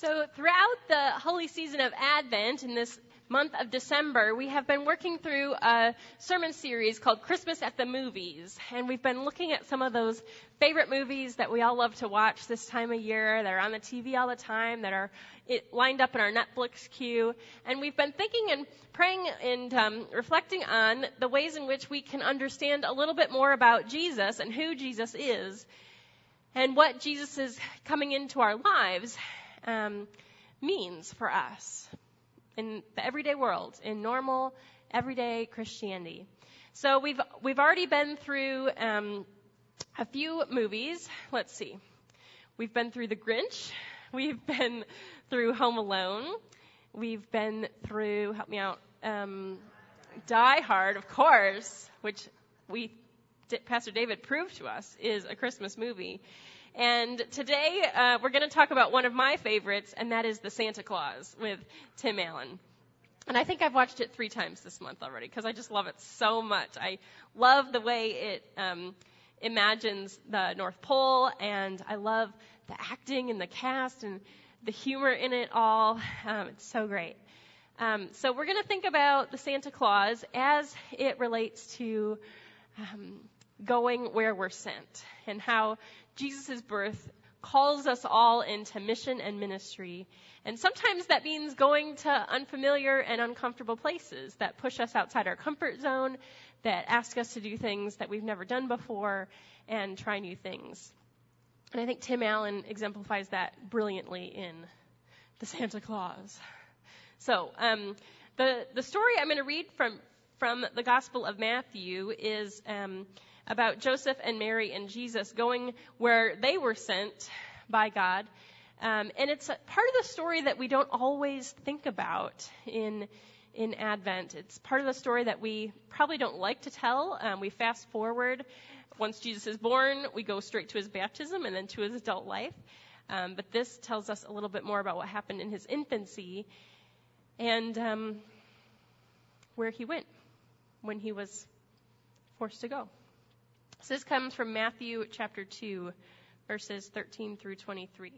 So throughout the holy season of Advent, in this month of December, we have been working through a sermon series called Christmas at the Movies. And we've been looking at some of those favorite movies that we all love to watch this time of year, that are on the TV all the time, that are lined up in our Netflix queue. And we've been thinking and praying and reflecting on the ways in which we can understand a little bit more about Jesus and who Jesus is and what Jesus is coming into our lives means for us in the everyday world, in normal, everyday Christianity. So we've already been through a few movies. Let's see. We've been through The Grinch. We've been through Home Alone. We've been through, help me out, Die Hard, of course, which Pastor David proved to us is a Christmas movie. And today, we're going to talk about one of my favorites, and that is The Santa Claus with Tim Allen. And I think I've watched it 3 times this month already, because I just love it so much. I love the way it imagines the North Pole, and I love the acting and the cast and the humor in it all. It's so great. So we're going to think about the Santa Claus as it relates to going where we're sent, and how Jesus' birth calls us all into mission and ministry. And sometimes that means going to unfamiliar and uncomfortable places that push us outside our comfort zone, that ask us to do things that we've never done before and try new things. And I think Tim Allen exemplifies that brilliantly in The Santa Claus. So the story I'm going to read from the Gospel of Matthew is about Joseph and Mary and Jesus going where they were sent by God. And it's a part of the story that we don't always think about in Advent. It's part of the story that we probably don't like to tell. We fast forward. Once Jesus is born, we go straight to his baptism and then to his adult life. But this tells us a little bit more about what happened in his infancy and where he went when he was forced to go. So this comes from Matthew chapter 2, verses 13 through 23.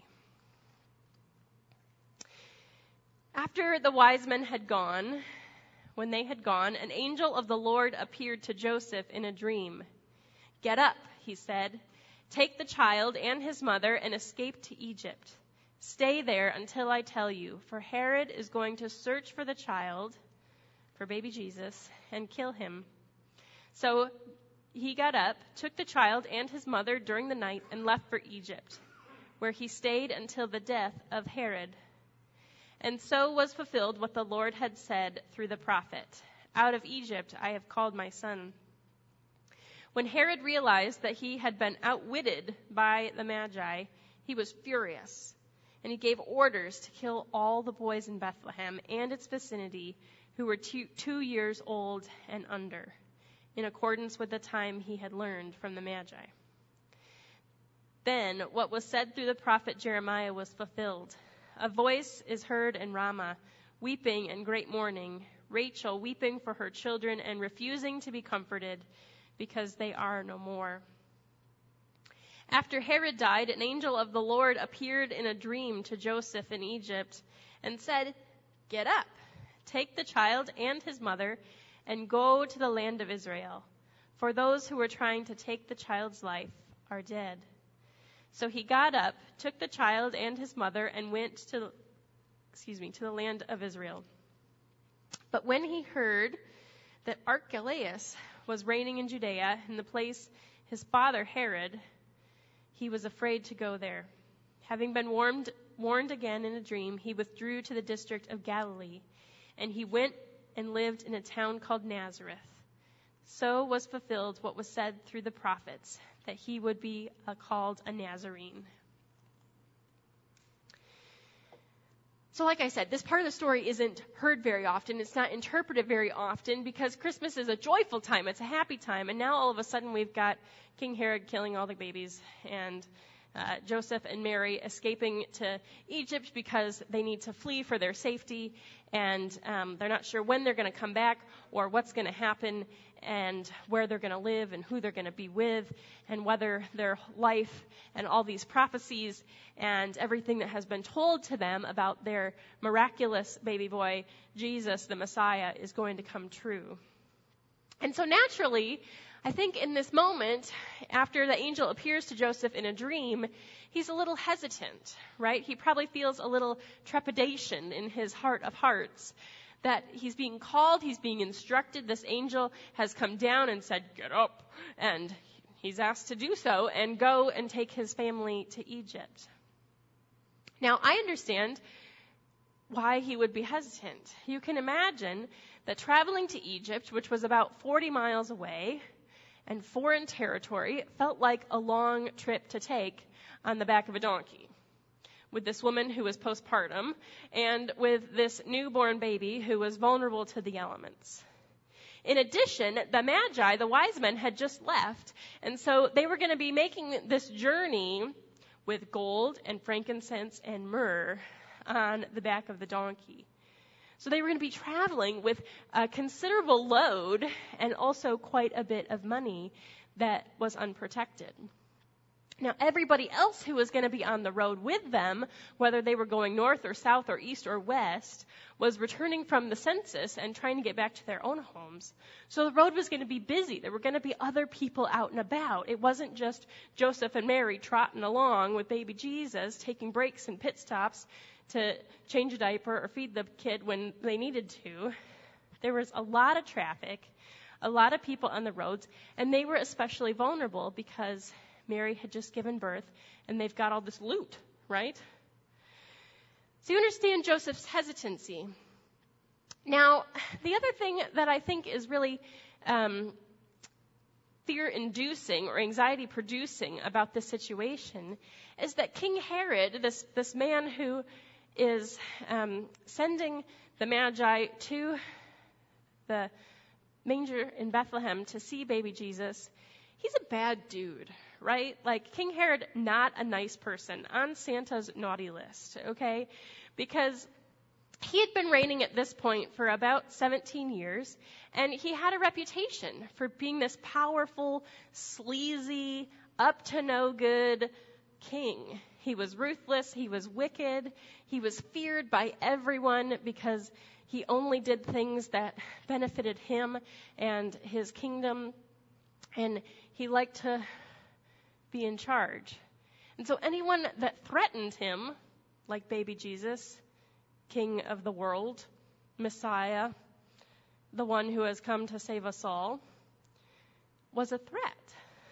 After the wise men had gone, when they had gone, an angel of the Lord appeared to Joseph in a dream. "Get up," he said, "take the child and his mother and escape to Egypt. Stay there until I tell you, for Herod is going to search for the child," for baby Jesus, "and kill him." So he got up, took the child and his mother during the night, and left for Egypt, where he stayed until the death of Herod. And so was fulfilled what the Lord had said through the prophet, "Out of Egypt I have called my son." When Herod realized that he had been outwitted by the Magi, he was furious, and he gave orders to kill all the boys in Bethlehem and its vicinity who were 2 years old and under, in accordance with the time he had learned from the Magi. Then what was said through the prophet Jeremiah was fulfilled. "A voice is heard in Ramah, weeping and great mourning, Rachel weeping for her children and refusing to be comforted, because they are no more." After Herod died, an angel of the Lord appeared in a dream to Joseph in Egypt and said, "Get up, take the child and his mother, and go to the land of Israel, for those who were trying to take the child's life are dead." So he got up, took the child and his mother, and went to the land of Israel. But when he heard that Archelaus was reigning in Judea in the place his father Herod, he was afraid to go there. Having been warned again in a dream, he withdrew to the district of Galilee, and he went and lived in a town called Nazareth. So was fulfilled what was said through the prophets, that he would be called a Nazarene. So like I said, this part of the story isn't heard very often. It's not interpreted very often because Christmas is a joyful time. It's a happy time. And now all of a sudden we've got King Herod killing all the babies and Joseph and Mary escaping to Egypt because they need to flee for their safety, and they're not sure when they're going to come back or what's going to happen. and where they're going to live and who they're going to be with and whether their life and all these prophecies and everything that has been told to them about their miraculous baby boy, Jesus, the Messiah, is going to come true. And so naturally, I think in this moment, after the angel appears to Joseph in a dream, he's a little hesitant, right? He probably feels a little trepidation in his heart of hearts that he's being called, he's being instructed. This angel has come down and said, "Get up." And he's asked to do so and go and take his family to Egypt. Now, I understand why he would be hesitant. You can imagine that traveling to Egypt, which was about 40 miles away, and foreign territory, felt like a long trip to take on the back of a donkey, with this woman who was postpartum and with this newborn baby who was vulnerable to the elements. In addition, the Magi, the wise men, had just left, and so they were going to be making this journey with gold and frankincense and myrrh on the back of the donkey. So they were going to be traveling with a considerable load and also quite a bit of money that was unprotected. Now, everybody else who was going to be on the road with them, whether they were going north or south or east or west, was returning from the census and trying to get back to their own homes. So the road was going to be busy. There were going to be other people out and about. It wasn't just Joseph and Mary trotting along with baby Jesus, taking breaks and pit stops to change a diaper or feed the kid when they needed to. There was a lot of traffic, a lot of people on the roads, and they were especially vulnerable because Mary had just given birth, and they've got all this loot, right? So you understand Joseph's hesitancy. Now, the other thing that I think is really fear-inducing or anxiety-producing about this situation is that King Herod, this man who is sending the Magi to the manger in Bethlehem to see baby Jesus, he's a bad dude, right? Like, King Herod, not a nice person, on Santa's naughty list, okay? Because he had been reigning at this point for about 17 years, and he had a reputation for being this powerful, sleazy, up-to-no-good king. He was ruthless, he was wicked, he was feared by everyone because he only did things that benefited him and his kingdom, and he liked to be in charge. And so anyone that threatened him, like baby Jesus, King of the world, Messiah, the one who has come to save us all, was a threat.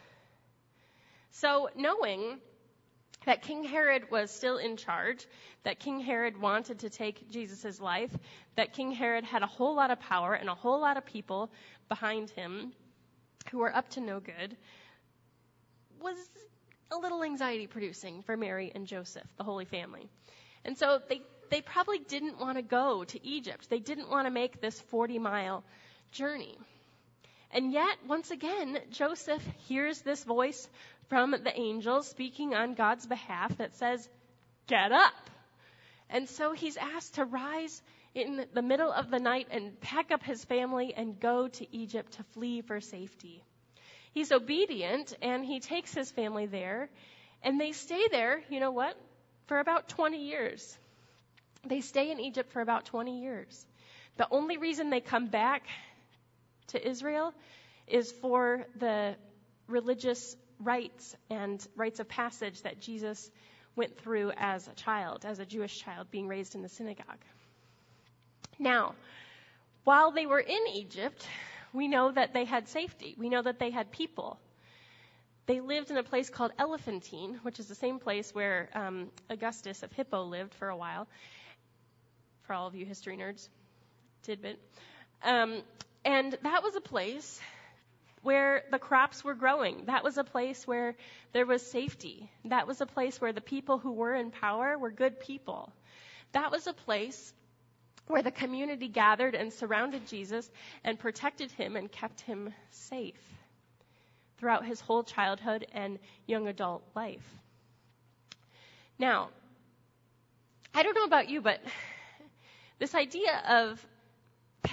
So knowing that King Herod was still in charge, that King Herod wanted to take Jesus' life, that King Herod had a whole lot of power and a whole lot of people behind him who were up to no good, was a little anxiety-producing for Mary and Joseph, the Holy Family. And so they probably didn't want to go to Egypt. They didn't want to make this 40-mile journey. And yet, once again, Joseph hears this voice from the angel speaking on God's behalf that says, "Get up." And so he's asked to rise in the middle of the night and pack up his family and go to Egypt to flee for safety. He's obedient, and he takes his family there, and they stay there, you know what, for about 20 years. They stay in Egypt for about 20 years. The only reason they come back to Israel is for the religious rites and rites of passage that Jesus went through as a child, as a Jewish child being raised in the synagogue. Now, while they were in Egypt, we know that they had safety. We know that they had people. They lived in a place called Elephantine, which is the same place where Augustus of Hippo lived for a while. For all of you history nerds, tidbit. And that was a place where the crops were growing. That was a place where there was safety. That was a place where the people who were in power were good people. That was a place where the community gathered and surrounded Jesus and protected him and kept him safe throughout his whole childhood and young adult life. Now, I don't know about you, but this idea of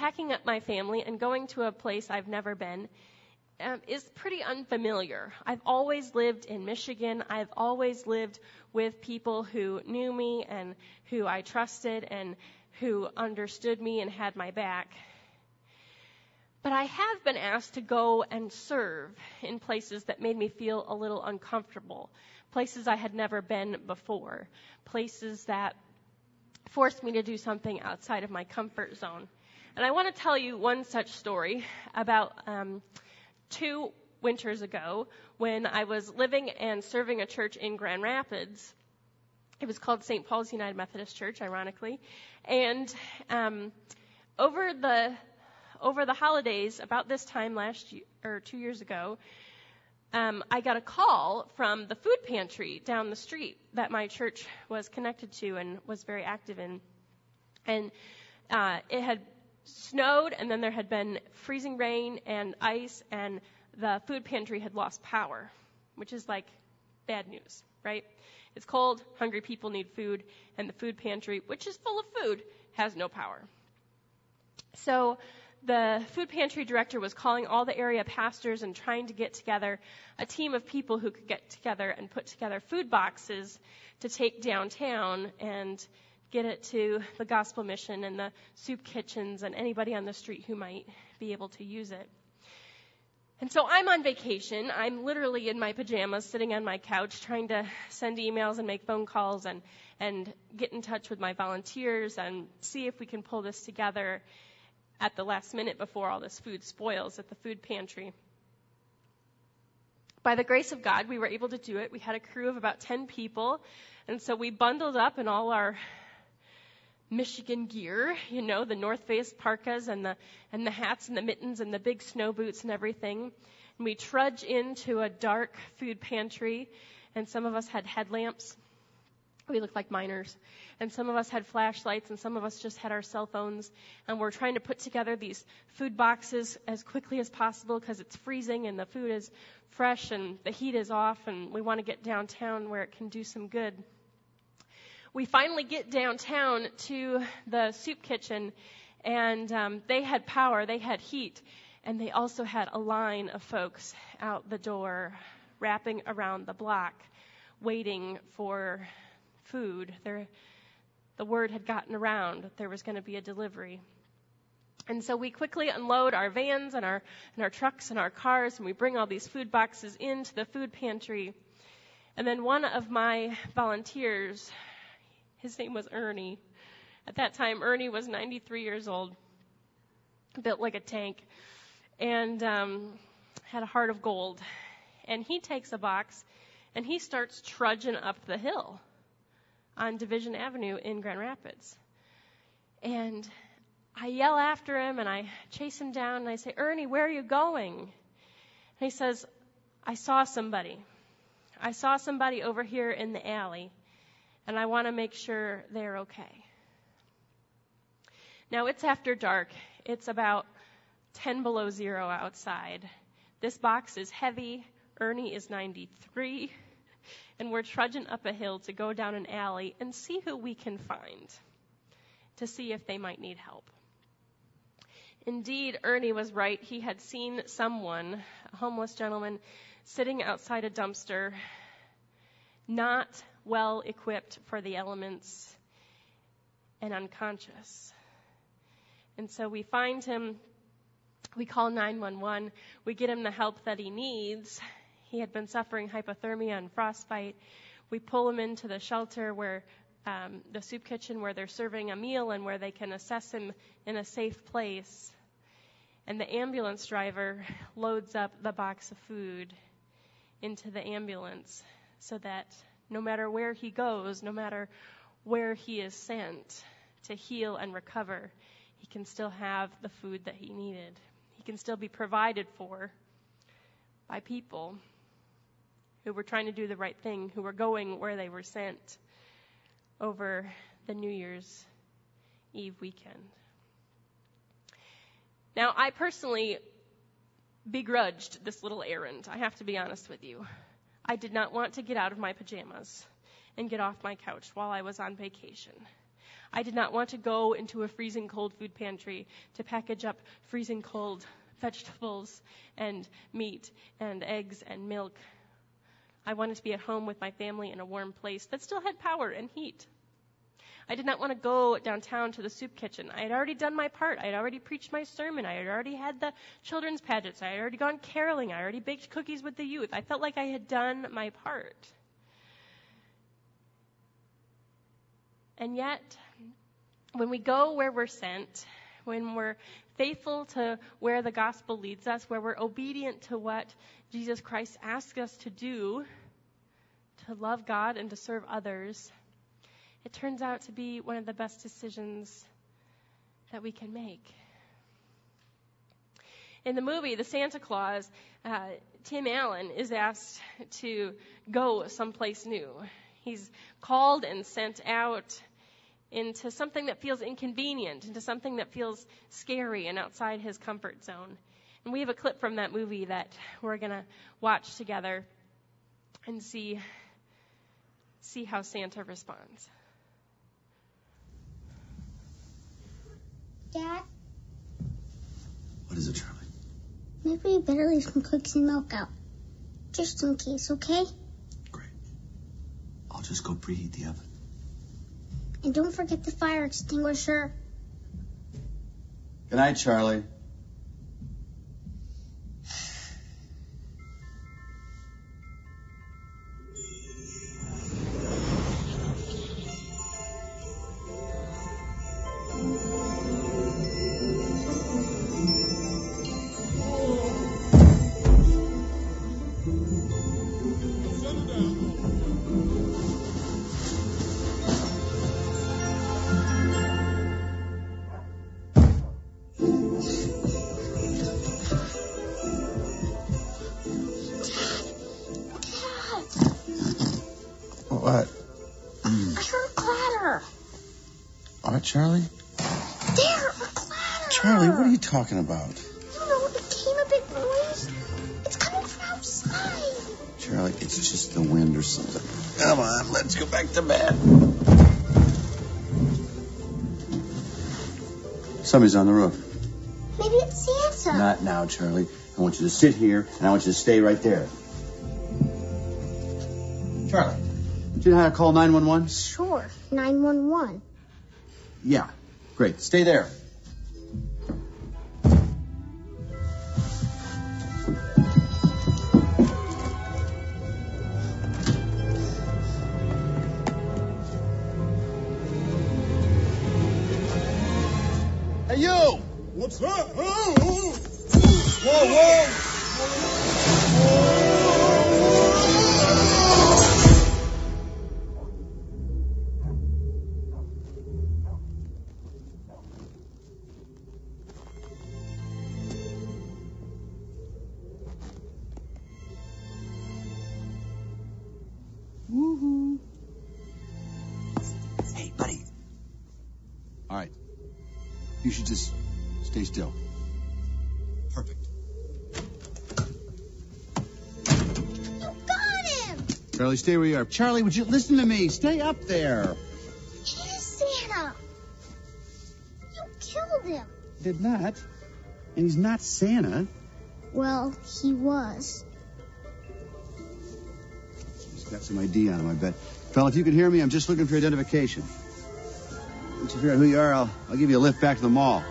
packing up my family and going to a place I've never been is pretty unfamiliar. I've always lived in Michigan. I've always lived with people who knew me and who I trusted and who understood me and had my back. But I have been asked to go and serve in places that made me feel a little uncomfortable, places I had never been before, places that forced me to do something outside of my comfort zone. And I want to tell you one such story about 2 winters ago when I was living and serving a church in Grand Rapids. It was called St. Paul's United Methodist Church, ironically. And over the holidays, about this time last year, or 2 years ago, I got a call from the food pantry down the street that my church was connected to and was very active in. And it had snowed, and then there had been freezing rain and ice, and the food pantry had lost power, which is like bad news, right? It's cold, hungry people need food, and the food pantry, which is full of food, has no power. So the food pantry director was calling all the area pastors and trying to get together a team of people who could get together and put together food boxes to take downtown and get it to the gospel mission and the soup kitchens and anybody on the street who might be able to use it. And so I'm on vacation. I'm literally in my pajamas sitting on my couch trying to send emails and make phone calls and get in touch with my volunteers and see if we can pull this together at the last minute before all this food spoils at the food pantry. By the grace of God, we were able to do it. We had a crew of about 10 people, and so we bundled up in all our Michigan gear, the North Face parkas and the hats and the mittens and the big snow boots and everything. And we trudge into a dark food pantry, and some of us had headlamps. We looked like miners. And some of us had flashlights, and some of us just had our cell phones. And we're trying to put together these food boxes as quickly as possible because it's freezing and the food is fresh and the heat is off, and we want to get downtown where it can do some good. We finally get downtown to the soup kitchen, and they had power, they had heat, and they also had a line of folks out the door wrapping around the block waiting for food. The word had gotten around that there was going to be a delivery. And so we quickly unload our vans and our trucks and our cars, and we bring all these food boxes into the food pantry. And then one of my volunteers, his name was Ernie. At that time, Ernie was 93 years old, built like a tank, and had a heart of gold. And he takes a box, and he starts trudging up the hill on Division Avenue in Grand Rapids. And I yell after him, and I chase him down, and I say, "Ernie, where are you going?" And he says, "I saw somebody. I saw somebody over here in the alley, and I want to make sure they're okay." Now, it's after dark. It's about 10 below zero outside. This box is heavy. Ernie is 93. And we're trudging up a hill to go down an alley and see who we can find to see if they might need help. Indeed, Ernie was right. He had seen someone, a homeless gentleman, sitting outside a dumpster, not well equipped for the elements and unconscious. And so we find him, we call 911, we get him the help that he needs. He had been suffering hypothermia and frostbite. We pull him into the shelter where the soup kitchen where they're serving a meal and where they can assess him in a safe place. And the ambulance driver loads up the box of food into the ambulance so that no matter where he goes, no matter where he is sent to heal and recover, he can still have the food that he needed. He can still be provided for by people who were trying to do the right thing, who were going where they were sent over the New Year's Eve weekend. Now, I personally begrudged this little errand. I have to be honest with you. I did not want to get out of my pajamas and get off my couch while I was on vacation. I did not want to go into a freezing cold food pantry to package up freezing cold vegetables and meat and eggs and milk. I wanted to be at home with my family in a warm place that still had power and heat. I did not want to go downtown to the soup kitchen. I had already done my part. I had already preached my sermon. I had already had the children's pageants. I had already gone caroling. I already baked cookies with the youth. I felt like I had done my part. And yet, when we go where we're sent, when we're faithful to where the gospel leads us, where we're obedient to what Jesus Christ asks us to do, to love God and to serve others, it turns out to be one of the best decisions that we can make. In the movie, The Santa Claus, Tim Allen is asked to go someplace new. He's called and sent out into something that feels inconvenient, into something that feels scary and outside his comfort zone. And we have a clip from that movie that we're going to watch together and see how Santa responds. Dad? What is it, Charlie? Maybe you better leave some cookies and milk out. Just in case, okay? Great. I'll just go preheat the oven. And don't forget the fire extinguisher. Good night, Charlie. What? I heard a clatter. What, Charlie? There, a clatter. Charlie, what are you talking about? You know, it came a big noise. It's coming from outside. Charlie, it's just the wind or something. Come on, let's go back to bed. Somebody's on the roof. Maybe it's Santa. Not now, Charlie. I want you to sit here, and I want you to stay right there. Charlie, do you know how to call 911? Sure, 911. Yeah, great. Stay there. Hey, you! What's that? Oh! Whoa, Woohoo. Hey, buddy. All right. You should just stay still. Perfect. You got him! Charlie, stay where you are. Charlie, would you listen to me? Stay up there. It is Santa. You killed him. Did not. And he's not Santa. Well, he was. He's got some ID on him, I bet. Fella, if you can hear me, I'm just looking for identification. Once you figure out who you are, I'll give you a lift back to the mall.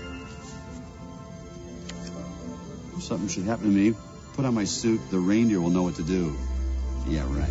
If something should happen to me, put on my suit. The reindeer will know what to do. Yeah, right.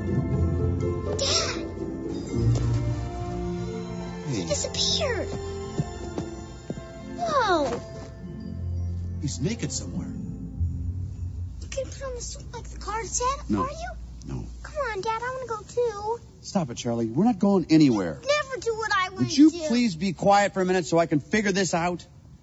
He disappeared. go. He's naked somewhere. You can put on the suit like the card said, No. are you? No. Come on, Dad, I want to go too. Stop it, Charlie. We're not going anywhere. Never do what I want Would you to do. please be quiet for a minute so I can figure this out?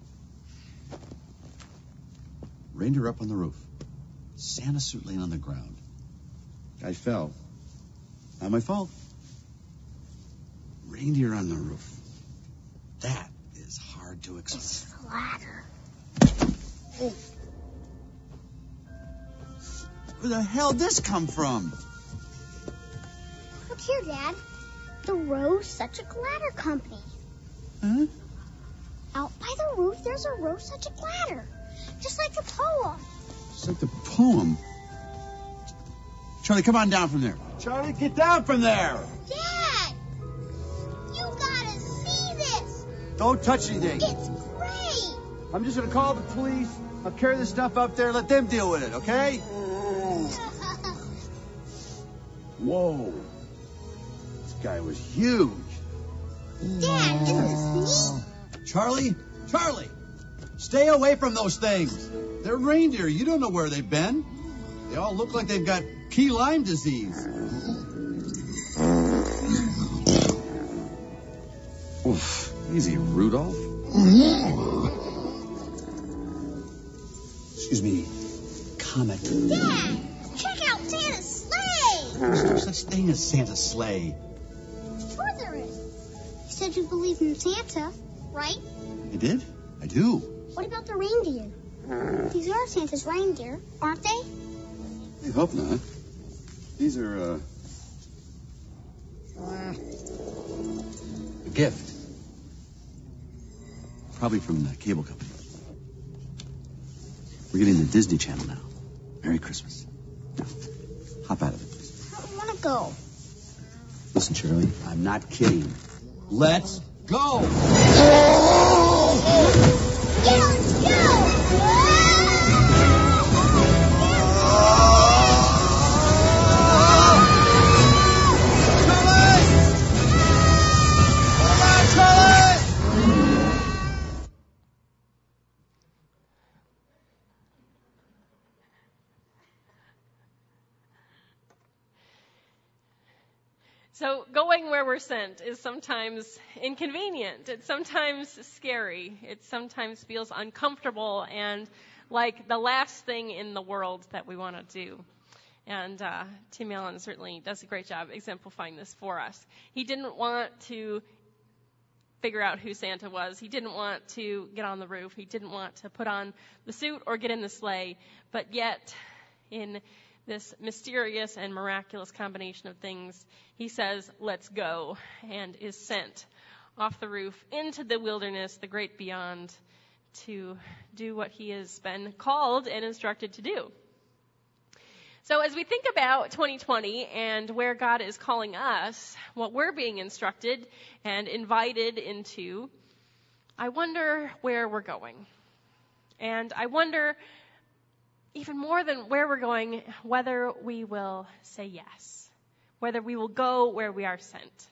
Reindeer up on the roof. Santa suit laying on the ground. I fell. Not my fault. Reindeer on the roof. That is hard to explain. It's the ladder. Where the hell did this come from? Look here, Dad. The Rose Suchek Ladder Company. Huh? Out by the roof, there's a Rose Suchek ladder. Just like the poem. It's like the poem. Charlie, come on down from there. Charlie, get down from there. Dad! You gotta see this. Don't touch anything. It's great. I'm just going to call the police. I'll carry this stuff up there. Let them deal with it, okay? Whoa. This guy was huge. Dad, isn't this neat? Charlie, stay away from those things. They're reindeer. You don't know where they've been. They all look like they've got key Lyme disease. Oof. Easy, Rudolph. Excuse me, Comet. Dad, check out Santa's sleigh. There's no such thing as Santa's sleigh. Sure there is. You said you believe in Santa, right? You did? I do. What about the reindeer? These are Santa's reindeer, aren't they? I hope not. These are, a gift. Probably from the cable company. We're getting the Disney Channel now. Merry Christmas. Now, hop out of it, please. I don't want to go. Listen, Charlie, I'm not kidding. Let's go! Yeah, let's go! So going where we're sent is sometimes inconvenient. It's sometimes scary. It sometimes feels uncomfortable and like the last thing in the world that we want to do. And Tim Allen certainly does a great job exemplifying this for us. He didn't want to figure out who Santa was. He didn't want to get on the roof. He didn't want to put on the suit or get in the sleigh. But yet, in this mysterious and miraculous combination of things, he says, let's go, and is sent off the roof into the wilderness, the great beyond, to do what he has been called and instructed to do. So as we think about 2020 and where God is calling us, what we're being instructed and invited into, I wonder where we're going. And I wonder, even more than where we're going, whether we will say yes, whether we will go where we are sent.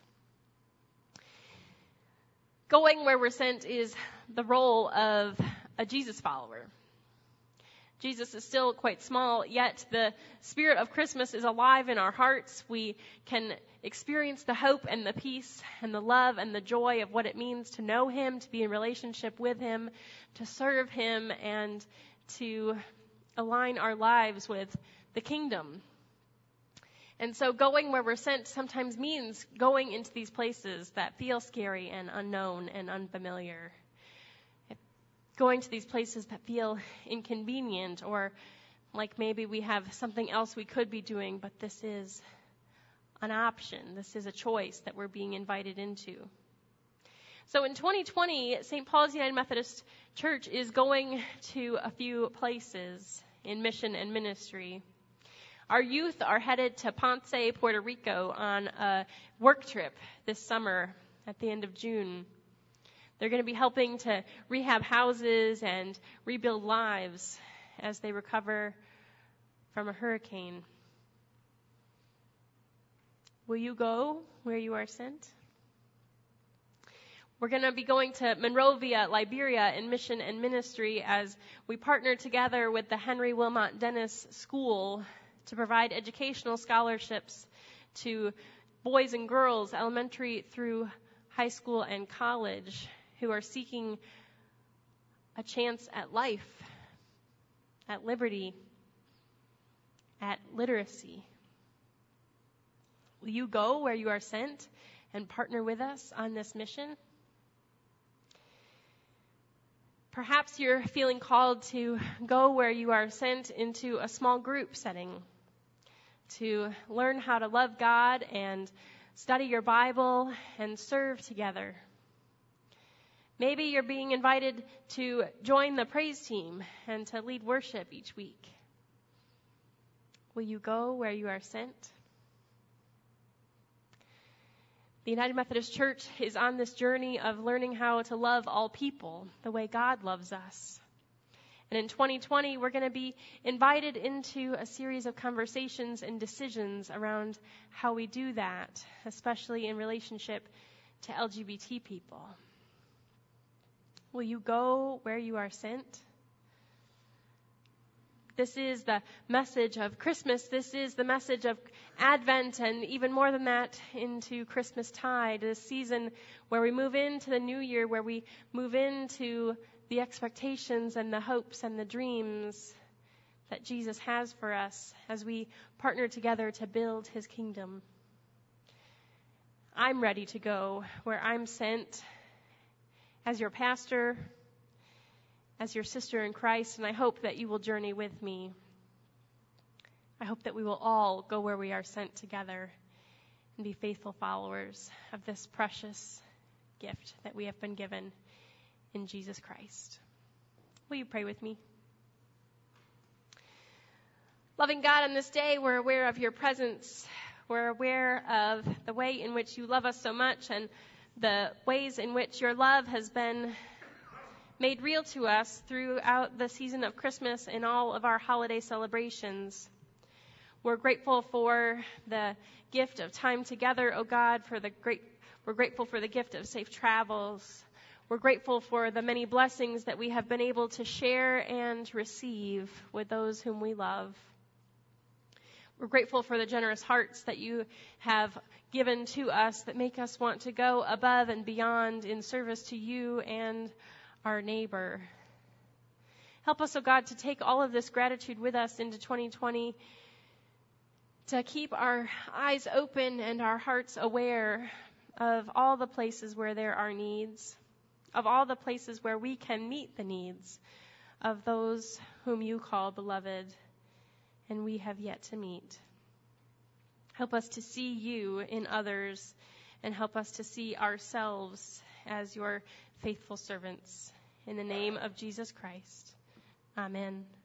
Going where we're sent is the role of a Jesus follower. Jesus is still quite small, yet the spirit of Christmas is alive in our hearts. We can experience the hope and the peace and the love and the joy of what it means to know him, to be in relationship with him, to serve him, and to align our lives with the kingdom. And so going where we're sent sometimes means going into these places that feel scary and unknown and unfamiliar. Going to these places that feel inconvenient, or like maybe we have something else we could be doing, but this is an option. This is a choice that we're being invited into. So in 2020, St. Paul's United Methodist Church is going to a few places in mission and ministry. Our youth are headed to Ponce, Puerto Rico on a work trip this summer at the end of June. They're going to be helping to rehab houses and rebuild lives as they recover from a hurricane. Will you go where you are sent? We're going to be going to Monrovia, Liberia in mission and ministry as we partner together with the Henry Wilmot Dennis School to provide educational scholarships to boys and girls, elementary through high school and college, who are seeking a chance at life, at liberty, at literacy. Will you go where you are sent and partner with us on this mission? Perhaps you're feeling called to go where you are sent into a small group setting to learn how to love God and study your Bible and serve together. Maybe you're being invited to join the praise team and to lead worship each week. Will you go where you are sent? The United Methodist Church is on this journey of learning how to love all people the way God loves us. And in 2020, we're going to be invited into a series of conversations and decisions around how we do that, especially in relationship to LGBT people. Will you go where you are sent? This is the message of Christmas. This is the message of Advent, and even more than that, into Christmastide, this season where we move into the new year, where we move into the expectations and the hopes and the dreams that Jesus has for us as we partner together to build his kingdom. I'm ready to go where I'm sent as your pastor, as your sister in Christ, and I hope that you will journey with me. I hope that we will all go where we are sent together and be faithful followers of this precious gift that we have been given in Jesus Christ. Will you pray with me? Loving God, on this day, we're aware of your presence. We're aware of the way in which you love us so much and the ways in which your love has been made real to us throughout the season of Christmas and all of our holiday celebrations. We're grateful for the gift of time together, oh God, we're grateful for the gift of safe travels. We're grateful for the many blessings that we have been able to share and receive with those whom we love. We're grateful for the generous hearts that you have given to us that make us want to go above and beyond in service to you and our neighbor. Help us, oh God, to take all of this gratitude with us into 2020, to keep our eyes open and our hearts aware of all the places where there are needs, of all the places where we can meet the needs of those whom you call beloved and we have yet to meet. Help us to see you in others and help us to see ourselves as your faithful servants. In the name of Jesus Christ. Amen.